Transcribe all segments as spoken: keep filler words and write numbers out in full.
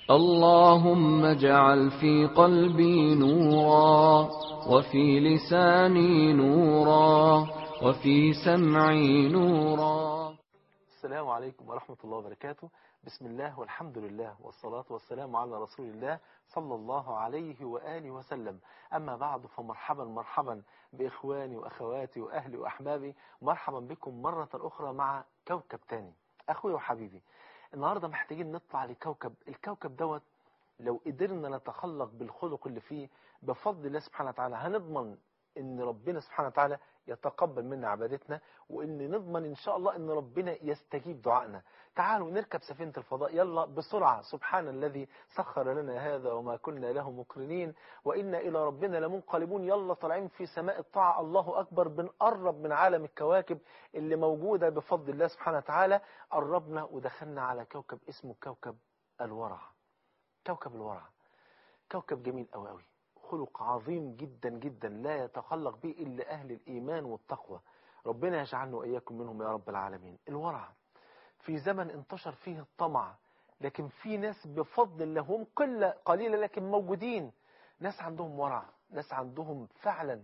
اللهم اجعل في قلبي نورا، وفي لساني نورا، وفي سمعي نورا. السلام عليكم ورحمة الله وبركاته. بسم الله والحمد لله والصلاة والسلام على رسول الله صلى الله عليه وآله وسلم. أما بعد، فمرحبا مرحبا بإخواني وأخواتي وأهلي وأحبابي. مرحبا بكم مرة أخرى مع كوكب تاني. أخوي وحبيبي، النهاردة محتاجين نطلع لكوكب. الكوكب دوت لو قدرنا نتخلق بالخلق اللي فيه بفضل الله سبحانه وتعالى هنضمن ان ربنا سبحانه وتعالى يتقبل منا عبادتنا، وان نضمن ان شاء الله ان ربنا يستجيب دعائنا. تعالوا نركب سفينة الفضاء، يلا بسرعة. سبحان الذي سخر لنا هذا وما كنا له مقرنين وإنا إلى ربنا لمنقلبون. يلا طالعين في سماء الطاعة، الله أكبر. بنقرب من عالم الكواكب اللي موجودة بفضل الله سبحانه وتعالى. قربنا ودخلنا على كوكب اسمه كوكب الورع. كوكب الورع كوكب جميل أوي أوي، خلق عظيم جدا جدا لا يتخلق به إلا أهل الإيمان والتقوى. ربنا يجعلنا وإياكم منهم يا رب العالمين. الورع في زمن انتشر فيه الطمع، لكن في ناس بفضل الله هم قلة قليلة لكن موجودين، ناس عندهم ورع، ناس عندهم فعلا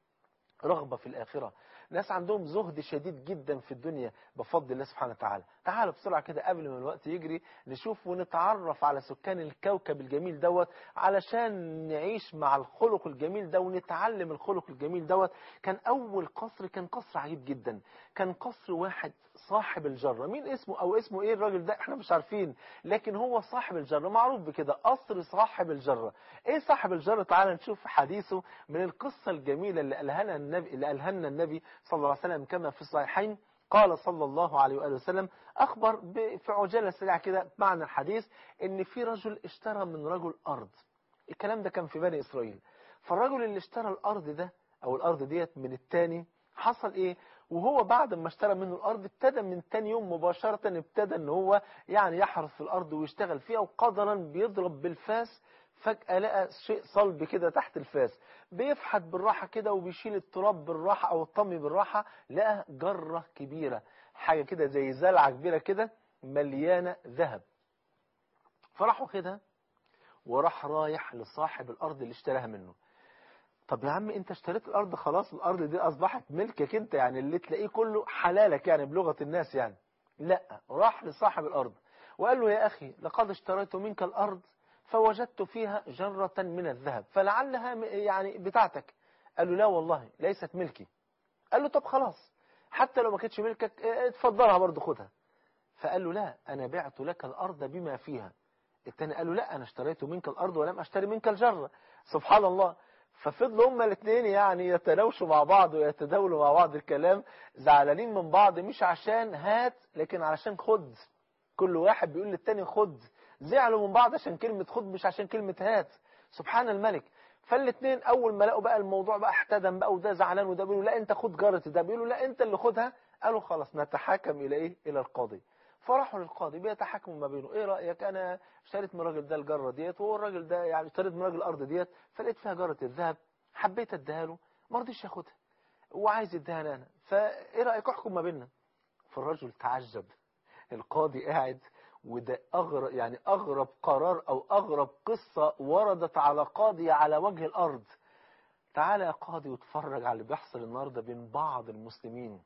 رغبة في الآخرة، ناس عندهم زهد شديد جدا في الدنيا بفضل الله سبحانه وتعالى. تعالوا بسرعة كده قبل ما الوقت يجري نشوف ونتعرف على سكان الكوكب الجميل دوت، علشان نعيش مع الخلق الجميل ده ونتعلم الخلق الجميل دوت. كان أول قصر كان قصر عجيب جدا، كان قصر واحد صاحب الجرة. مين اسمه أو اسمه إيه الراجل ده احنا مش عارفين، لكن هو صاحب الجرة، معروف بكده، قصر صاحب الجرة. إيه صاحب الجرة؟ تعالى نشوف حديثه من القصة الجميلة اللي قالها لنا النبي اللي قالها لنا النبي صلى الله عليه وسلم كما في الصحيحين. قال صلى الله عليه وآله وسلم، أخبر في عجالة سريعة كده معنى الحديث، إن في رجل اشترى من رجل أرض. الكلام ده كان في بني إسرائيل. فالرجل اللي اشترى الأرض ده أو الأرض ديت من التاني، حصل إيه؟ وهو بعد ما اشترى منه الأرض ابتدى من تاني يوم مباشرة ابتدى إن هو يعني يحرث في الأرض ويشتغل فيها، وقدرا بيضرب بالفاس. فجأة لقى شيء صلب كده تحت الفاس، بيفحت بالراحة كده وبيشيل التراب بالراحة أو الطمي بالراحة، لقى جرة كبيرة، حاجة كده زي زلعة كبيرة كده مليانة ذهب. فراح واخدها وراح رايح لصاحب الأرض اللي اشتراها منه. طب يا عم انت اشتريت الأرض خلاص، الأرض دي أصبحت ملكك انت، يعني اللي تلاقيه كله حلالك يعني بلغة الناس يعني. لا، راح لصاحب الأرض وقال له يا أخي لقد اشتريت منك الأرض فوجدت فيها جرة من الذهب فلعلها يعني بتاعتك. قال له لا والله ليست ملكي. قال له طب خلاص، حتى لو ما كانتش ملكك اتفضلها برضه خدها. فقال له لا، أنا بعت لك الأرض بما فيها. التاني قال له لا، أنا اشتريت منك الأرض ولم أشتري منك الجرة. سبحان الله. ففضلوا هما الاثنين يعني يتناوشوا مع بعض ويتداولوا مع بعض الكلام، زعلانين من بعض مش عشان هات لكن علشان خد. كل واحد بيقول للتاني خد. زعلوا من بعض عشان كلمة خد مش عشان كلمة هات. سبحان الملك. فالاثنين اول ما لقوا بقى الموضوع بقى احتدم بقى، وده زعلان وده بيقولوا لا انت خد جارة، ده بيقولوا لا انت اللي خدها. قالوا خلاص نتحاكم الى ايه؟ الى القاضي. فراحوا للقاضي بيتحاكموا ما بينه. ايه رأيك؟ انا اشتريت من الراجل ده الجرة ديت، وهو الراجل ده يعني اشتريت من الراجل الارض ديت، فلقيت فيها جرة الذهب، حبيت اديها له، ما رضيش ياخدها وعايز يديها لي انا، فايه رأيك احكم ما بيننا؟ فالرجل تعجب. القاضي قاعد، وده أغرب يعني أغرب قرار أو أغرب قصة وردت على قاضي على وجه الأرض. تعالى يا قاضي واتفرج على اللي بيحصل النهارده بين بعض المسلمين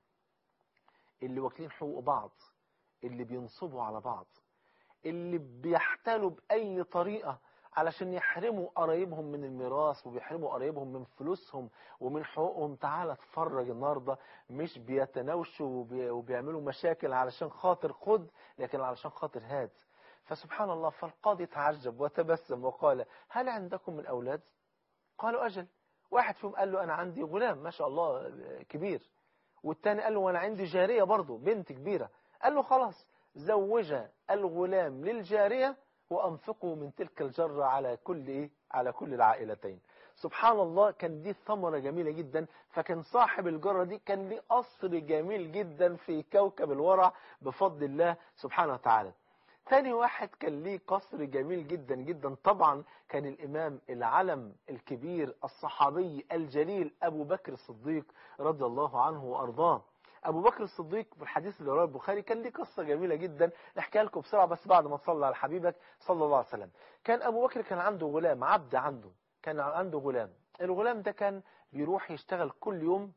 اللي واكلين حقوق بعض، اللي بينصبوا على بعض، اللي بيحتالوا بأي طريقة علشان يحرموا قرايبهم من الميراث وبيحرموا قرايبهم من فلوسهم ومن حقوقهم. تعالى اتفرج النهارده، مش بيتناوشوا وبي... وبيعملوا مشاكل علشان خاطر خد، لكن علشان خاطر هات. فسبحان الله. فالقاضي تعجب وتبسم وقال هل عندكم من أولاد؟ قالوا أجل. واحد فيهم قال له أنا عندي غلام ما شاء الله كبير، والتاني قال له وأنا عندي جارية برضه بنت كبيرة. قال له خلاص زوج الغلام للجارية وأنفقوا من تلك الجرة على كل إيه؟ على كل العائلتين. سبحان الله. كان دي ثمرة جميلة جدا. فكان صاحب الجرة دي كان ليه قصر جميل جدا في كوكب الورع بفضل الله سبحانه وتعالى. ثاني واحد كان ليه قصر جميل جدا جدا، طبعا كان الإمام العلم الكبير الصحابي الجليل أبو بكر الصديق رضي الله عنه وأرضاه. أبو بكر الصديق في الحديث اللي رواه البخاري كان ليه قصة جميلة جدا، نحكيها لكم بسرعة بس بعد ما تصلى على حبيبك صلى الله عليه وسلم. كان أبو بكر كان عنده غلام، عبد عنده، كان عنده غلام. الغلام ده كان بيروح يشتغل كل يوم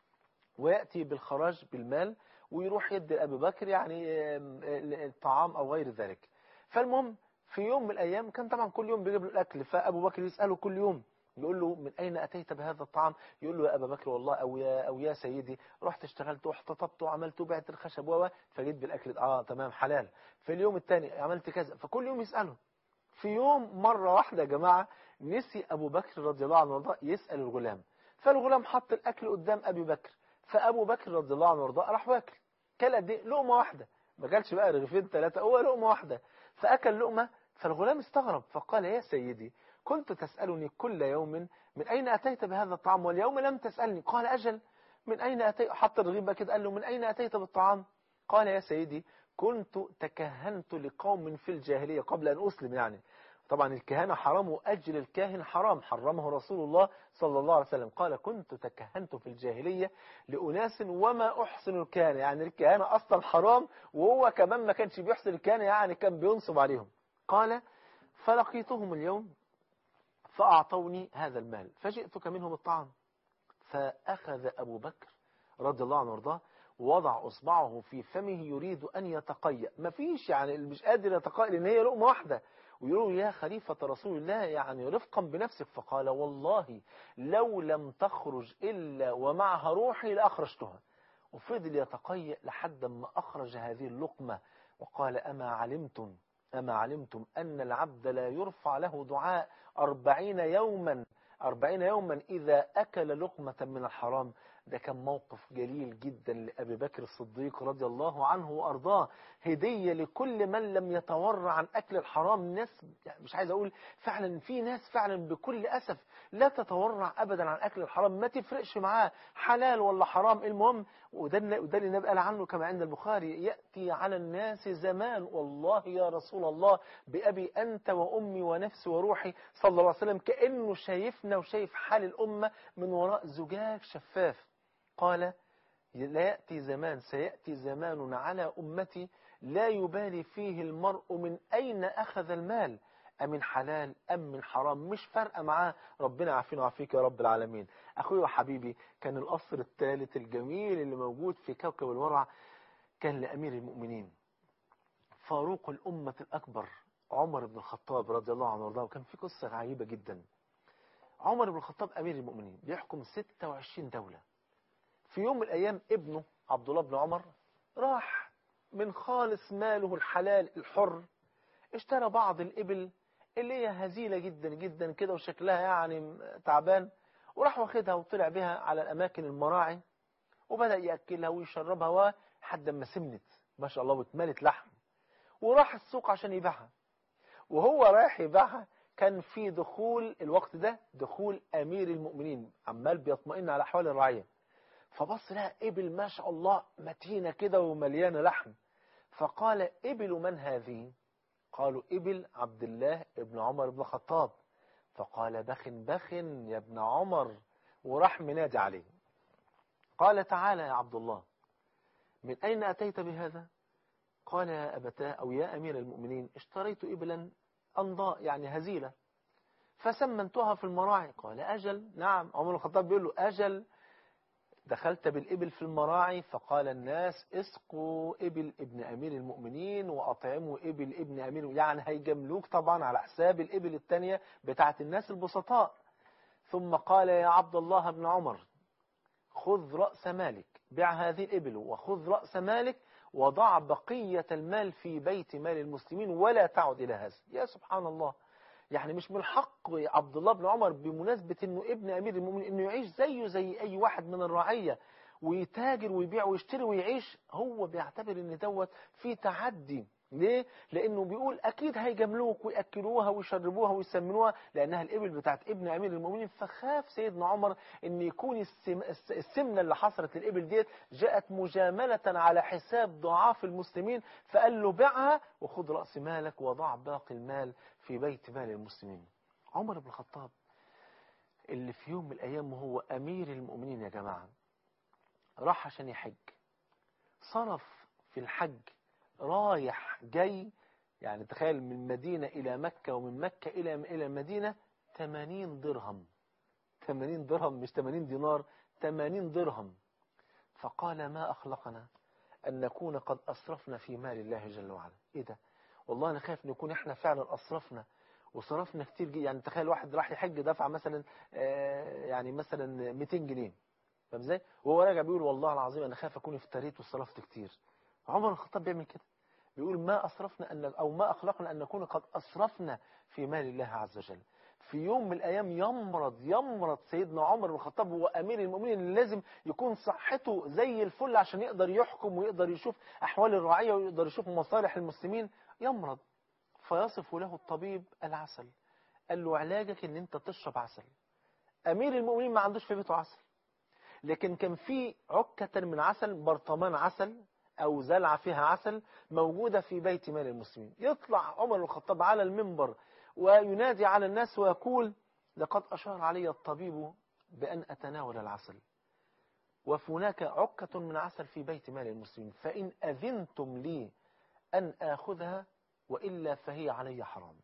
ويأتي بالخراج بالمال ويروح يدي لأبي بكر يعني الطعام أو غير ذلك. فالمهم في يوم من الأيام كان طبعا كل يوم بيجيب له الأكل، فأبو بكر يسأله كل يوم يقول له من أين أتيت بهذا الطعام؟ يقول له يا أبا بكر والله أو يا أو يا سيدي رحت اشتغلت واحتطبت وعملت وبعت الخشب و فجيت بالأكل. آه تمام حلال. في اليوم الثاني عملت كذا، فكل يوم يسأله. في يوم مرة واحدة يا جماعة نسي أبو بكر رضي الله عنه وارضاه يسأل الغلام، فالغلام حط الأكل قدام أبي بكر، فأبو بكر رضي الله عنه وارضاه راح واكل. كل قد ايه؟ لقمة واحدة، ما كلش بقى رغيفين ثلاثة، هو لقمة واحدة. فأكل لقمة، فالغلام استغرب فقال يا سيدي كنت تسألني كل يوم من أين أتيت بهذا الطعام واليوم لم تسألني. قال أجل من أين أتيت؟ حط الرغيف بقى كده قال له من أين أتيت بالطعام؟ قال يا سيدي كنت تكهنت لقوم في الجاهلية قبل أن أسلم. يعني طبعا الكهانة حرام وأجل الكاهن حرام، حرمه رسول الله صلى الله عليه وسلم. قال كنت تكهنت في الجاهلية لأناس وما أحسن الكهانة، يعني الكهانة أصلا حرام وهو كمان ما كانش بيحسن الكهانة، يعني كان بينصب عليهم. قال فلقيتهم اليوم فأعطوني هذا المال فجئتك منهم الطعام. فأخذ أبو بكر رضي الله عنه وارضاه ووضع أصبعه في فمه يريد أن يتقيأ، ما فيش يعني مش قادر يتقيأ لأن هي لقمة واحدة، ويقولوا يا خليفة رسول الله يعني رفقا بنفسك. فقال والله لو لم تخرج إلا ومعها روحي لأخرجتها. وفضل يتقيأ لحد ما أخرج هذه اللقمة وقال أما علمتم أما علمتم أن العبد لا يرفع له دعاء أربعين يوما أربعين يوما إذا أكل لقمة من الحرام. ده كان موقف جليل جدا لأبي بكر الصديق رضي الله عنه وأرضاه، هدية لكل من لم يتورع عن أكل الحرام. ناس يعني مش عايز أقول فعلا في ناس فعلا بكل أسف لا تتورع أبدا عن أكل الحرام، ما تفرقش معاه حلال ولا حرام المهم. وده اللي النبي قال عنه كما عند البخاري يأتي على الناس زمان والله يا رسول الله بأبي أنت وأمي ونفسي وروحي صلى الله عليه وسلم كأنه شايفنا وشايف حال الأمة من وراء زجاج شفاف. قال لا يأتي زمان سيأتي زمان على أمتي لا يبالي فيه المرء من أين أخذ المال أمن حلال أم من حرام، مش فارقة معاه. ربنا عافينا وعافيك يا رب العالمين. أخوي وحبيبي كان القصر الثالث الجميل اللي موجود في كوكب الورع كان لأمير المؤمنين فاروق الأمة الأكبر عمر بن الخطاب رضي الله عنه وارضاه. وكان في قصة عجيبة جدا. عمر بن الخطاب أمير المؤمنين بيحكم ستة وعشرين دولة. في يوم من الأيام ابنه عبد الله بن عمر راح من خالص ماله الحلال الحر اشترى بعض الإبل اللي هي هزيلة جدا جدا كده وشكلها يعني تعبان، وراح واخدها وطلع بها على الأماكن المراعي وبدأ يأكلها ويشربها لحد ما سمنت ما شاء الله واتملت لحم، وراح السوق عشان يبيعها. وهو رايح يبيعها كان في دخول الوقت ده دخول أمير المؤمنين عمال بيطمئن على أحوال الرعية، فبص لها إبل ما شاء الله متينة كده ومليانة لحم. فقال إبل من هذه؟ قالوا إبل عبد الله ابن عمر بن الخطاب. فقال بخ بخ يا ابن عمر، وراح منادي عليه. قال تعالى يا عبد الله من أين أتيت بهذا؟ قال يا أبتاه أو يا أمير المؤمنين اشتريت إبلا أنضاء يعني هزيلة فسمنتها في المراعي. قال أجل نعم. عمر بن الخطاب بيقول له أجل دخلت بالإبل في المراعي فقال الناس اسقوا إبل ابن أمير المؤمنين وأطعموا إبل ابن أمير، يعني هيجملوك طبعا على حساب الإبل التانية بتاعت الناس البسطاء. ثم قال يا عبد الله بن عمر خذ رأس مالك، بيع هذه الإبل وخذ رأس مالك وضع بقية المال في بيت مال المسلمين ولا تعد إلى هذا. يا سبحان الله، يعني مش من حق عبد الله بن عمر بمناسبة انه ابن امير المؤمنين انه يعيش زيه زي اي واحد من الرعية ويتاجر ويبيع ويشتري ويعيش؟ هو بيعتبر ان دوت في تعدي. ليه؟ لانه بيقول اكيد هيجملوك ويأكلوها ويشربوها ويسمنوها لانها الابل بتاعت ابن امير المؤمنين. فخاف سيدنا عمر ان يكون السم... السمنة اللي حصلت للابل ديت جاءت مجاملة على حساب ضعاف المسلمين، فقال له بيعها وخذ رأس مالك وضع باقي المال في بيت مال المسلمين. عمر بن الخطاب اللي في يوم من الأيام وهو أمير المؤمنين يا جماعة راح عشان يحج، صرف في الحج رايح جاي، يعني تخيل من المدينة إلى مكة ومن مكة إلى إلى المدينة ثمانين درهم، ثمانين درهم مش ثمانين دينار، ثمانين درهم. فقال ما أخلقنا أن نكون قد أسرفنا في مال الله جل وعلا. إيه ده؟ والله أنا خايف نكون إحنا فعلا أسرفنا وصرفنا كتير جدا. يعني تخيل واحد راح يحج دفع مثلا آه يعني مثلا مئتين جنيه، فاهم ازاي؟ وهو راجع بيقول والله العظيم أنا خايف أكون افتريت وصرفت كتير. عمر الخطاب بيعمل كده، بيقول ما أسرفنا أن أو ما أخلقنا أن نكون قد أسرفنا في مال الله عز وجل. في يوم من الأيام يمرض يمرض سيدنا عمر بن الخطاب، هو أمير المؤمنين اللي لازم يكون صحته زي الفل عشان يقدر يحكم ويقدر يشوف أحوال الرعية ويقدر يشوف مصالح المسلمين. يمرض فيصف له الطبيب العسل، قال له علاجك ان انت تشرب عسل. أمير المؤمنين ما عندوش في بيته عسل، لكن كان في عكة من عسل، برطمان عسل أو زلعة فيها عسل موجودة في بيت مال المسلمين. يطلع عمر بن الخطاب على المنبر وينادي على الناس ويقول لقد أشار علي الطبيب بأن أتناول العسل، وهناك عكة من عسل في بيت مال المسلمين، فإن أذنتم لي أن آخذها وإلا فهي علي حرام.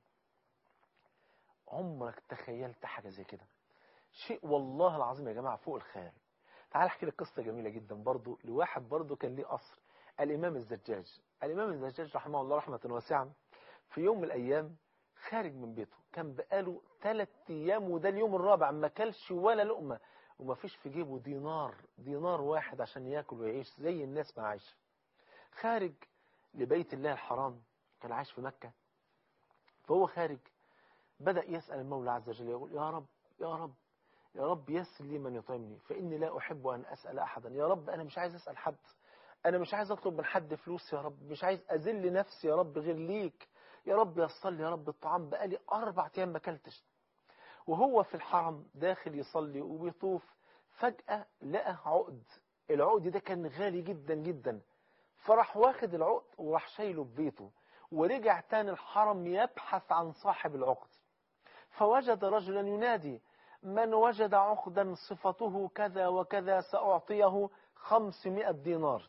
عمرك تخيلت حاجة زي كده؟ شيء والله العظيم يا جماعة فوق الخيال. تعال احكي لك قصة جميلة جدا برضو لواحد برضو كان ليه قصر، الإمام الزجاج. الإمام الزجاج رحمه الله رحمة واسعة في يوم من الأيام خارج من بيته، كان بقاله ثلاث أيام وده اليوم الرابع ما كلش ولا لقمة، وما فيش في جيبه دينار دينار واحد عشان ياكل ويعيش زي الناس ما عايشة. خارج لبيت الله الحرام، كان عايش في مكة. فهو خارج بدأ يسأل المولى عز وجل، يقول يا رب يا رب يا رب يسر لي من يطعمني فإني لا أحب أن أسأل أحدا. يا رب أنا مش عايز أسأل حد، أنا مش عايز أطلب من حد فلوس يا رب، مش عايز أذل نفسي يا رب غير ليك. يا رب يصل لي يا رب الطعام، بقالي أربع أيام ما أكلتش. وهو في الحرم داخل يصلي وبيطوف، فجأة لقى عقد. العقد ده كان غالي جدا جدا، فراح واخد العقد وراح شايله في بيته، ورجع تاني الحرم يبحث عن صاحب العقد. فوجد رجلا ينادي من وجد عقدا صفته كذا وكذا سأعطيه خمسمائة دينار.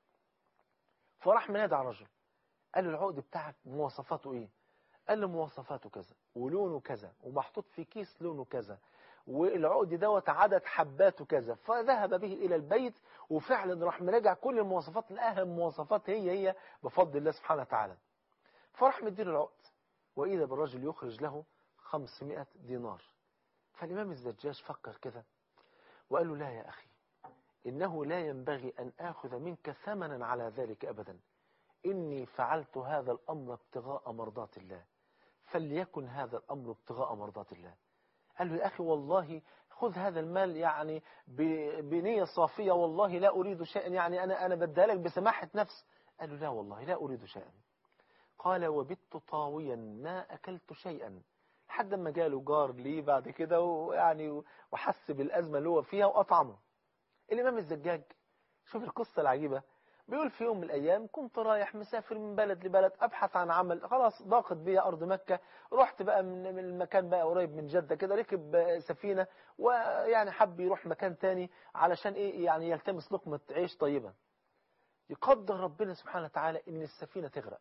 فراح منادى على الرجل، قال له العقد بتاعك مواصفاته ايه؟ قال له مواصفاته كذا ولونه كذا ومحطوط في كيس لونه كذا، والعقد دوت عدد حباته كذا. فذهب به إلى البيت وفعلا راح مراجع كل المواصفات، الأهم مواصفات هي هي بفضل الله سبحانه وتعالى. فراح مديله العقد، وإذا بالرجل يخرج له خمسمائة دينار. فالإمام الزجاج فكر كده وقال له لا يا أخي، إنه لا ينبغي أن آخذ منك ثمنا على ذلك أبدا، إني فعلت هذا الأمر ابتغاء مرضات الله، فليكن هذا الأمر ابتغاء مرضات الله. قال له يا أخي والله خذ هذا المال يعني بنية صافية، والله لا أريد شيئا، يعني أنا أنا بديها لك بسماحة نفس. قال له لا والله لا أريد شيئا. قال وبت طاويا ما أكلت شيئا، لحد ما جاله جار ليه بعد كده ويعني وحس بالأزمة اللي هو فيها وأطعمه. الإمام الزجاج شوف القصة العجيبة، بيقول في يوم من الأيام كنت رايح مسافر من بلد لبلد أبحث عن عمل، خلاص ضاقت بي أرض مكة، رحت بقى من المكان بقى قريب من جدة كده، ركب سفينة ويعني حب يروح مكان تاني علشان إيه يعني يلتمس لقمة عيش طيبة. يقدر ربنا سبحانه وتعالى إن السفينة تغرق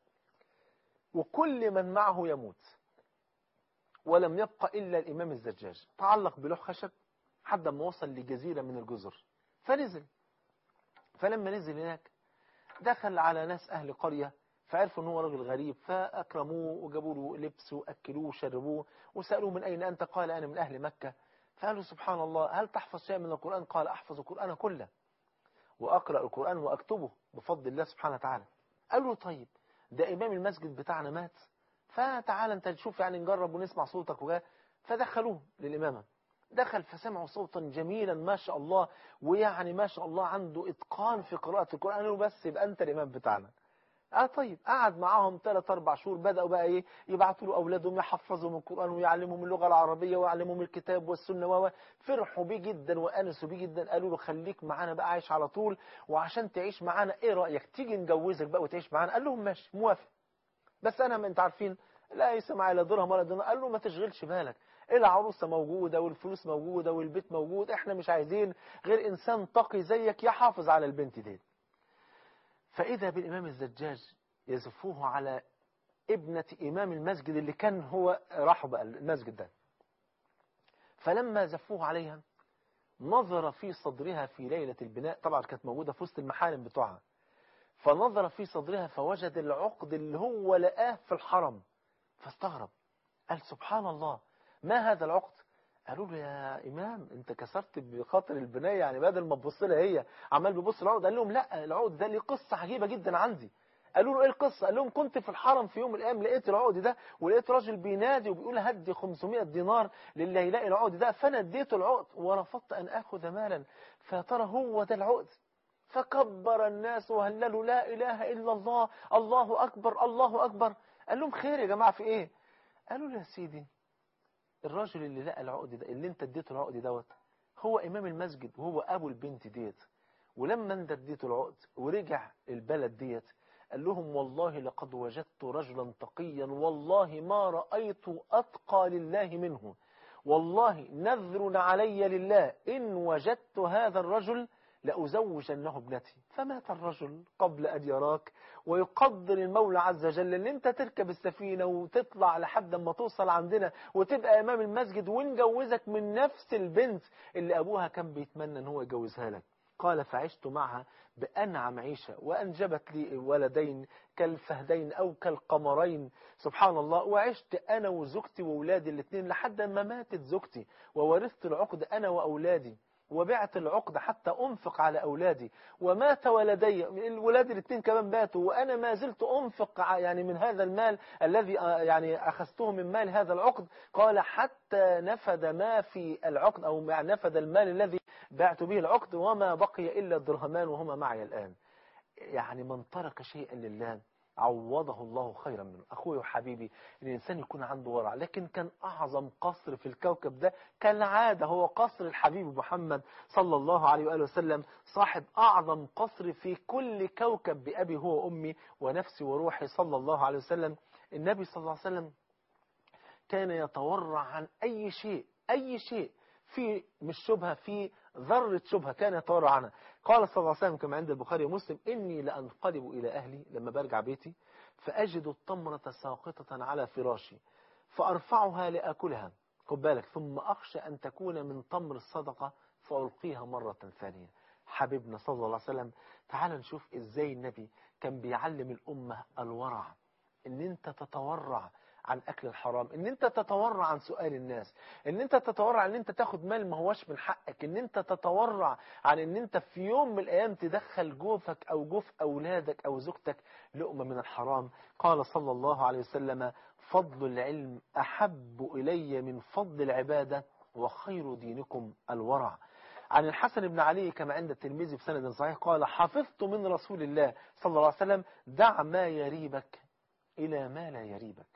وكل من معه يموت، ولم يبقى إلا الإمام الزجاج. تعلق بلوح خشب حتى ما وصل لجزيرة من الجزر، فنزل. فلما نزل هناك دخل على ناس أهل قرية، فعرفوا أنه رجل غريب، فأكرموه وجابوا له لبس وأكلوه وشربوه وسألوه من أين أنت؟ قال أنا من أهل مكة. فقالوا سبحان الله هل تحفظ شيء من القرآن؟ قال أحفظ القرآن كله وأقرأ القرآن وأكتبه بفضل الله سبحانه وتعالى. قالوا طيب ده إمام المسجد بتاعنا مات، فتعال أنت تشوف يعني نجرب ونسمع صوتك وجاه. فدخلوه للإمامة، دخل فسمعوا صوتا جميلا ما شاء الله، ويعني ما شاء الله عنده إتقان في قراءة القرآن. قالوا بس يبقى أنت الإمام بتاعنا. اه طيب قعد معاهم ثلاث أربع شهور، بدأوا بقى إيه يبعتوا له أولادهم يحفظهم القرآن ويعلمهم اللغة العربية ويعلمهم الكتاب والسنة و فرحوا بيه جدا وأنسوا بيه جدا. قالوا له خليك معانا بقى عايش على طول، وعشان تعيش معانا إيه رأيك تيجي نجوزك بقى وتعيش معانا؟ قال لهم ماشي موافق، بس أنا ما أنت عارفين لا يسمع لا درهم ولا دينار. قال له ما تشغلش بالك، العروسة موجودة والفلوس موجودة والبيت موجود، احنا مش عايزين غير إنسان تقي زيك يحافظ على البنت دي. فإذا بالإمام الزجاج يزفوه على ابنة إمام المسجد اللي كان هو راحوا بقى المسجد ده. فلما زفوه عليها نظر في صدرها في ليلة البناء، طبعا كانت موجودة في وسط المحارم بتوعها، فنظر في صدرها فوجد العقد اللي هو لقاه في الحرم، فاستغرب قال سبحان الله ما هذا العقد؟ قالوا له يا إمام أنت كسرت بخاطر البناية، يعني بدل ما تبص لها هي عمال بيبص العقد. قال لهم لا، العقد ده ليه قصة عجيبة جدا عندي. قالوا له ايه القصة؟ قال لهم كنت في الحرم في يوم من الايام لقيت العقد ده، ولقيت راجل بينادي وبيقول هدي خمسمائة دينار للي هيلاقي العقد ده، فانا اديته العقد ورفضت ان اخذ مالا، فترى هو ده العقد. فكبر الناس وهللوا لا اله الا الله، الله اكبر الله اكبر. قال لهم خير يا جماعة في ايه؟ قالوا له يا سيدي الراجل اللي لقى العقد ده اللي انت اديته العقد دوت هو امام المسجد وهو ابو البنت ديت، ولما انت اديته العقد ورجع البلد ديت قال لهم والله لقد وجدت رجلا تقيا والله ما رأيت أتقى لله منه، والله نذر علي لله إن وجدت هذا الرجل لأزوجنه ابنتي. فمات الرجل قبل أن يراك، ويقدر المولى عز وجل ان انت تركب السفينة وتطلع لحد ما توصل عندنا وتبقى امام المسجد ونجوزك من نفس البنت اللي ابوها كان بيتمنى ان هو يجوزها لك. قال فعشت معها بأنعم عيشة وأنجبت لي ولدين كالفهدين أو كالقمرين سبحان الله، وعشت أنا وزوجتي وأولادي الاثنين لحد ما ماتت زوجتي، وورثت العقد أنا وأولادي، وبعت العقد حتى أنفق على أولادي، ومات ولدي الولاد الاثنين كمان ماتوا، وأنا ما زلت أنفق يعني من هذا المال الذي يعني أخذته من مال هذا العقد. قال حتى نفد ما في العقد أو نفد المال الذي بعت به العقد وما بقي إلا الدرهمان وهما معي الآن. يعني من ترك شيئا لله عوضه الله خيرا منه. أخوي وحبيبي الإنسان يكون عنده ورع، لكن كان أعظم قصر في الكوكب ده كالعادة هو قصر الحبيب محمد صلى الله عليه وآله وسلم، صاحب أعظم قصر في كل كوكب بأبي هو أمي ونفسي وروحي صلى الله عليه وسلم. النبي صلى الله عليه وسلم كان يتورع عن أي شيء، أي شيء في مش شبهة، في ذرة شبهة كان يتورع عنها. قال صلى الله عليه وسلم كما عند البخاري ومسلم إني لأنقلب إلى أهلي لما برجع بيتي فأجد التمرة ساقطة على فراشي فأرفعها لأكلها، خد بالك، ثم أخشى أن تكون من تمر الصدقة فألقيها مرة ثانية. حبيبنا صلى الله عليه وسلم تعال نشوف إزاي النبي كان بيعلم الأمة الورع، إن أنت تتورع عن أكل الحرام، ان انت تتورع عن سؤال الناس، ان انت تتورع ان انت تاخد مال ما هوش من حقك، ان انت تتورع عن ان انت في يوم من الايام تدخل جوفك او جوف اولادك او زوجتك لقمة من الحرام. قال صلى الله عليه وسلم فضل العلم احب الي من فضل العبادة وخير دينكم الورع. عن الحسن بن علي كما عند الترمذي بسند صحيح قال حفظت من رسول الله صلى الله عليه وسلم دع ما يريبك الى ما لا يريبك،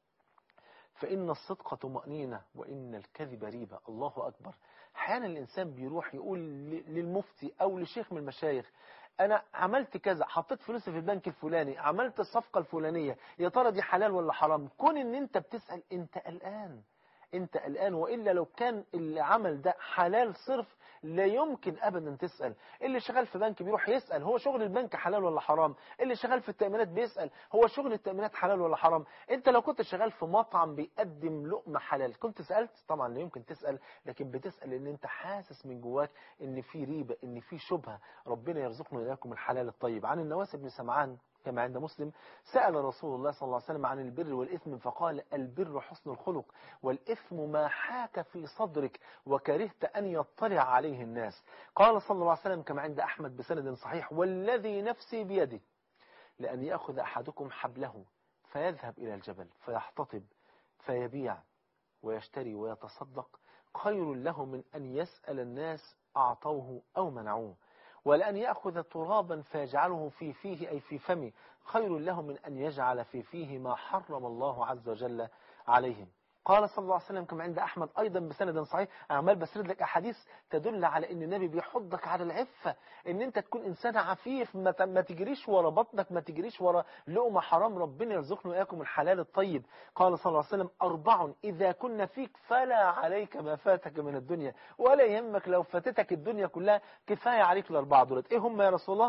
فإن الصدق طمأنينة وإن الكذب ريبة. الله أكبر. أحيانا الإنسان بيروح يقول للمفتي أو لشيخ من المشايخ أنا عملت كذا، حطيت فلوسي في البنك الفلاني، عملت الصفقة الفلانية، يا ترى دي حلال ولا حرام؟ كون إن أنت بتسأل أنت قلقان، أنت قلقان، وإلا لو كان العمل ده حلال صرف لا يمكن أبدا تسأل. اللي شغال في بنك بيروح يسأل هو شغل البنك حلال ولا حرام، اللي شغال في التأمينات بيسأل هو شغل التأمينات حلال ولا حرام. أنت لو كنت شغال في مطعم بيقدم لقمة حلال كنت سألت؟ طبعا لا يمكن تسأل، لكن بتسأل إن أنت حاسس من جواك إن في ريبة، إن في شبهة. ربنا يرزقنا وإياكم الحلال الطيب. عن النواس بن سمعان كما عند مسلم سأل رسول الله صلى الله عليه وسلم عن البر والإثم فقال البر حسن الخلق والإثم ما حاك في صدرك وكرهت أن يطلع عليه الناس. قال صلى الله عليه وسلم كما عند أحمد بسند صحيح والذي نفسي بيده لأن يأخذ أحدكم حبله فيذهب إلى الجبل فيحتطب فيبيع ويشتري ويتصدق خير له من أن يسأل الناس أعطوه أو منعوه، ولأن يأخذ ترابا فيجعله في فيه أي في فمه خير له من أن يجعل في فيه ما حرم الله عز وجل عليهم. قال صلى الله عليه وسلم كما عند أحمد أيضا بسند صحيح، أعمال بسرد لك أحاديث تدل على أن النبي بيحضك على العفة، أن أنت تكون إنسان عفيف، ما, ما تجريش ورا بطنك، ما تجريش ورا لقمة حرام. ربنا يرزقنا وإياكم الحلال الطيب. قال صلى الله عليه وسلم أربع إذا كنا فيك فلا عليك ما فاتك من الدنيا، ولا يهمك لو فاتتك الدنيا كلها، كفاية عليك الأربعة دولت. إيه هم يا رسول الله؟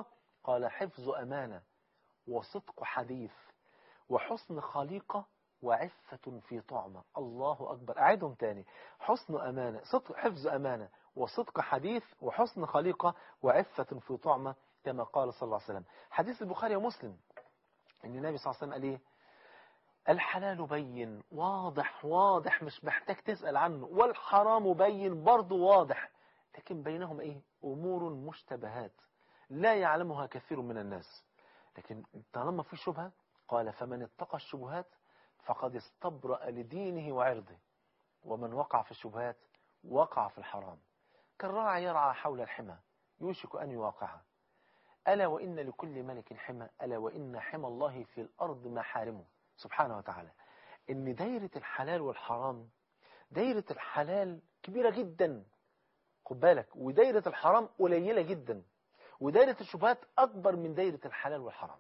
قال حفظ أمانة وصدق حديث وحسن خليقة وعفة في طعمة. الله أكبر. أعيدهم تاني: حسن أمانة، صدق، حفظ أمانة وصدق حديث وحسن خليقة وعفة في طعمة، كما قال صلى الله عليه وسلم. حديث البخاري ومسلم ان النبي صلى الله عليه وسلم قال ايه؟ الحلال بين واضح واضح مش محتاج تسأل عنه، والحرام بين برضه واضح، لكن بينهم ايه؟ امور مشتبهات لا يعلمها كثير من الناس. لكن طالما في شبهة، قال فمن اتقى الشبهات فقد استبرأ لدينه وعرضه، ومن وقع في الشبهات وقع في الحرام. كالراعي يرعى حول الحمى يوشك أن يواقعها. ألا وإن لكل ملك حمى، ألا وإن حمى الله في الأرض محارمه سبحانه وتعالى. إن دايرة الحلال والحرام، دايرة الحلال كبيرة جدا، خد بالك، ودايرة الحرام قليلة جدا، ودايرة الشبهات أكبر من دايرة الحلال والحرام.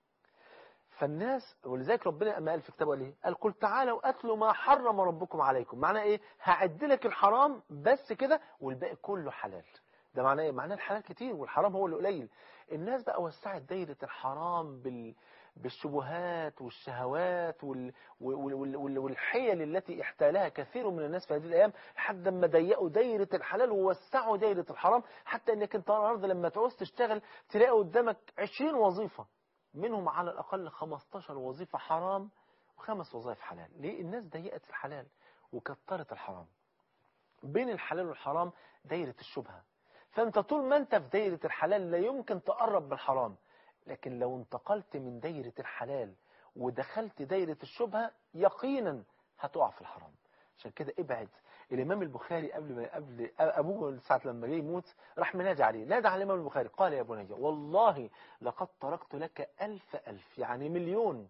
فالناس، ولذلك ربنا أما قال في كتابه ليه؟ قال قل تعالوا أتلوا ما حرم ربكم عليكم. معناه إيه؟ هعد لك الحرام بس كده والباقي كله حلال. ده معناه إيه؟ معناه الحلال كتير والحرام هو اللي قليل. الناس بقى وسعت دايرة الحرام بال بالشبهات والشهوات وال... وال... وال... والحيل التي احتالها كثير من الناس في هذه الأيام، لحد ما ضيقوا دايرة الحلال ووسعوا دايرة الحرام، حتى انك انت النهارده لما تعوز تشتغل تلاقي قدامك عشرين وظيفة، منهم على الأقل خمستاشر وظيفة حرام وخمس وظائف حلال. ليه؟ الناس ضيقت الحلال وكترت الحرام. بين الحلال والحرام دايرة الشبهة. فأنت طول ما أنت في دايرة الحلال لا يمكن تقرب بالحرام، لكن لو انتقلت من دايرة الحلال ودخلت دايرة الشبهة يقينا هتقع في الحرام. عشان كده ابعد. الإمام البخاري قبل ما قبل أبوه ساعة لما جه يموت راح منادي عليه، نادى على الإمام البخاري قال يا بني والله لقد تركت لك ألف ألف، يعني مليون،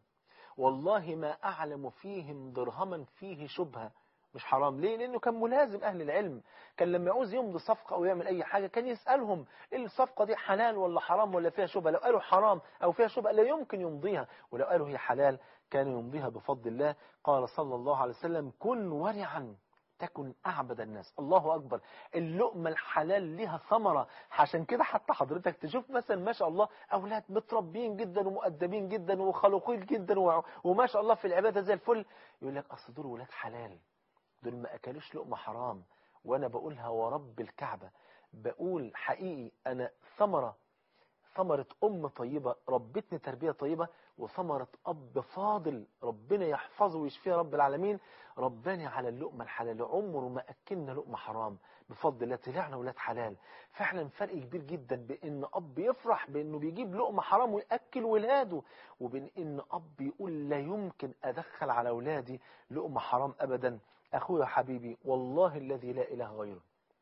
والله ما أعلم فيهم درهما فيه شبهة مش حرام. ليه؟ لأنه كان ملازم أهل العلم، كان لما يعوز يمضي صفقة أو يعمل أي حاجة كان يسألهم الصفقة دي حلال ولا حرام ولا فيها شبهة. لو قالوا حرام أو فيها شبهة لا يمكن يمضيها، ولو قالوا هي حلال كان يمضيها بفضل الله. قال صلى الله عليه وسلم كن ورعا تكن أعبد الناس. الله أكبر. اللقمة الحلال لها ثمرة. عشان كده حتى حضرتك تشوف مثلا ما شاء الله أولاد متربين جدا ومؤدبين جدا وخلوقين جدا وما شاء الله في العبادة زي الفل، يقول لك أصل دول ولاد حلال، دول ما أكلوش لقمة حرام. وأنا بقولها ورب الكعبة، بقول حقيقي أنا ثمرة ثمرة أم طيبة ربتني تربية طيبة، وثمرة أب فاضل ربنا يحفظه ويشفيه رب العالمين رباني على اللقمة الحلال، عمره ما أكلنا لقمة حرام بفضل الله، طلعنا ولاد حلال. فعلا فرق كبير جدا بأن أب يفرح بأنه بيجيب لقمة حرام ويأكل ولاده، وبين أن أب يقول لا يمكن أدخل على أولادي لقمة حرام أبدا. أخويا حبيبي والله الذي لا إله غيره،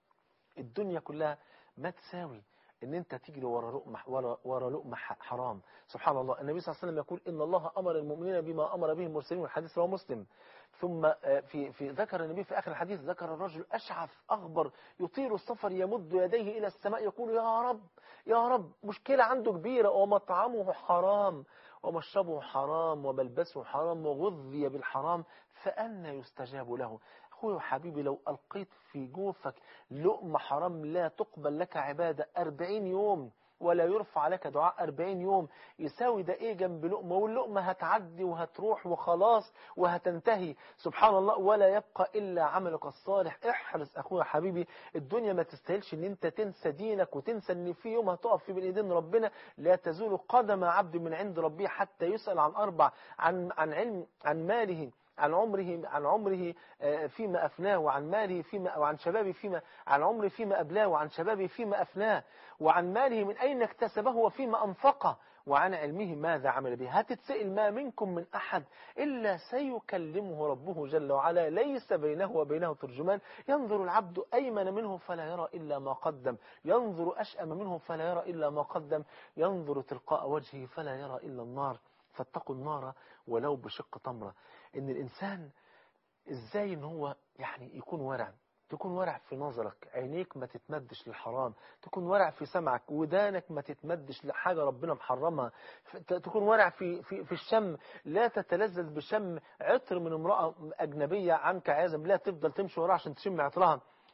الدنيا كلها ما تساوي ان انت تجري ورا لقمه ورا ورا لقمه حرام. سبحان الله. النبي صلى الله عليه وسلم يقول ان الله امر المؤمنين بما امر به المرسلين، والحديث رواه مسلم. ثم في في ذكر النبي في اخر الحديث ذكر الرجل اشعث اغبر يطيل السفر يمد يديه الى السماء يقول يا رب يا رب، مشكله عنده كبيره، ومطعمه حرام ومشربه حرام وملبسه حرام وغذي بالحرام فأنى يستجاب له. أخوي وحبيبي لو ألقيت في جوفك لقمة حرام لا تقبل لك عبادة أربعين يوم ولا يرفع لك دعاء أربعين يوم، يساوي ده إيه جنب لقمة؟ واللقمة هتعدي وهتروح وخلاص وهتنتهي سبحان الله، ولا يبقى إلا عملك الصالح. احرص أخوي حبيبي، الدنيا ما تستاهلش إن أنت تنسى دينك وتنسى إن في يوم هتقف في بين إيدين ربنا لا تزول قدم عبد من عند ربه حتى يسأل عن أربع، عن عن علم، عن ماله، عن عمره عن عمره فيما أفناه، وعن ماله فيما، وعن شبابه فيما، عن عمره فيما أبلاه، وعن شبابه فيما أفناه، وعن ماله من أين اكتسبه وفيما أنفقه، وعن علمه ماذا عمل به. هتتسئل ما منكم من أحد إلا سيكلمه ربه جل وعلا ليس بينه وبينه ترجمان. ينظر العبد أيمن منه فلا يرى إلا ما قدم، ينظر أشأم منه فلا يرى إلا ما قدم، ينظر تلقاء وجهه فلا يرى إلا النار. فاتقوا النار ولو بشق تمرة. ان الانسان ازاي ان هو يعني يكون ورع، تكون ورع في نظرك، عينيك ما تتمدش للحرام، تكون ورع في سمعك، ودانك ما تتمدش لحاجة ربنا محرمها، تكون ورع في في في الشم، لا تتلذذ بشم عطر من امرأة أجنبية عنك عياذا بالله تفضل تمشي وراها عشان تشم عطرها،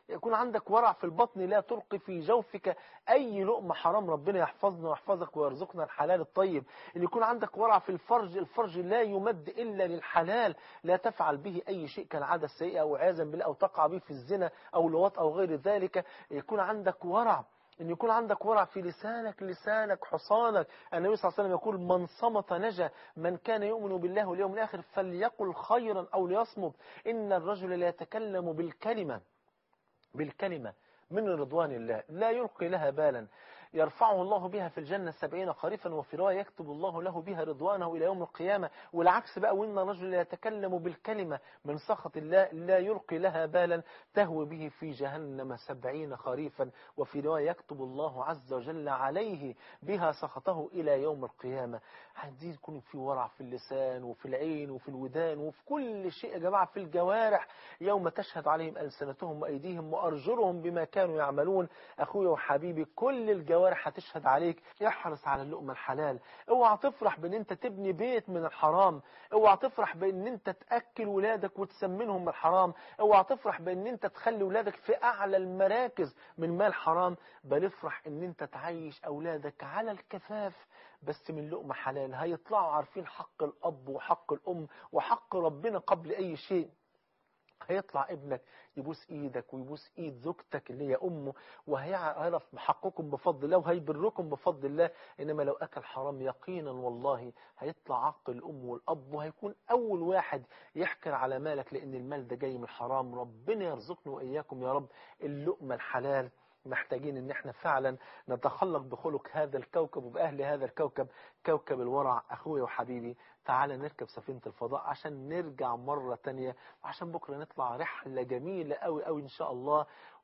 يكون عندك ورع في البطن، لا تلقي في جوفك أي لقمة حرام. ربنا يحفظنا ويحفظك ويرزقنا الحلال الطيب. إن يكون عندك ورع في الفرج، الفرج لا يمد إلا للحلال، لا تفعل به أي شيء كالعادة السيئة أو عياذا بالله، أو تقع به في الزنا أو لواط أو غير ذلك. يكون عندك ورع، إن يكون عندك ورع في لسانك، لسانك حصانك. النبي صلى الله عليه وسلم يقول: من صمت نجا، من كان يؤمن بالله واليوم الآخر فليقل خيرا أو ليصمت. إن الرجل لا يتكلم بالكلمة بالكلمة من رضوان الله لا يلقي لها بالا، يرفعه الله بها في الجنة سبعين خريفا، وفي رواية يكتب الله له بها رضوانه إلى يوم القيامة. والعكس بقى: وإن الرجل لا يتكلم بالكلمة من سخط الله لا يلقي لها بالا، تهوي به في جهنم سبعين خريفا، وفي رواية يكتب الله عز وجل عليه بها سخطه إلى يوم القيامة. عايزين يكون في ورع في اللسان وفي العين وفي الودان وفي كل شيء يا جماعة، في الجوارح، يوم تشهد عليهم ألسنتهم وأيديهم وأرجلهم بما كانوا يعملون. أخوي وحبيبي، كل الجوارح هتشهد عليك. احرص على اللقمة الحلال. اوعى تفرح بان انت تبني بيت من الحرام، اوعى تفرح بان انت تأكل ولادك وتسمنهم من الحرام، اوعى تفرح بان انت تخلي ولادك في اعلى المراكز من مال حرام، بل افرح ان انت تعيش اولادك على الكفاف بس من لقمة حلال. هيطلعوا عارفين حق الاب وحق الام وحق ربنا قبل اي شيء. هيطلع ابنك يبوس ايدك ويبوس ايد زوجتك اللي هي امه، وهيعرف حقكم بفضل الله وهيبركم بفضل الله. انما لو اكل حرام يقينا والله هيطلع عق الام والاب، وهيكون اول واحد يحكر على مالك، لان المال ده جاي من حرام. ربنا يرزقنا واياكم يا رب اللقمة الحلال. محتاجين ان احنا فعلا نتخلق بخلق هذا الكوكب وبأهل هذا الكوكب، كوكب الورع. اخويا وحبيبي، تعالى نركب سفينة الفضاء عشان نرجع مرة تانية، وعشان بكرة نطلع رحلة جميلة قوي قوي ان شاء الله،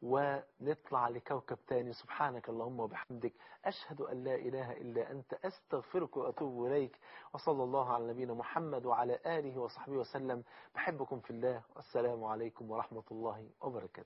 ونطلع لكوكب تاني. سبحانك اللهم وبحمدك، اشهد ان لا اله الا انت، استغفرك واتوب اليك. وصلى الله على نبينا محمد وعلى اله وصحبه وسلم. بحبكم في الله، والسلام عليكم ورحمة الله وبركاته.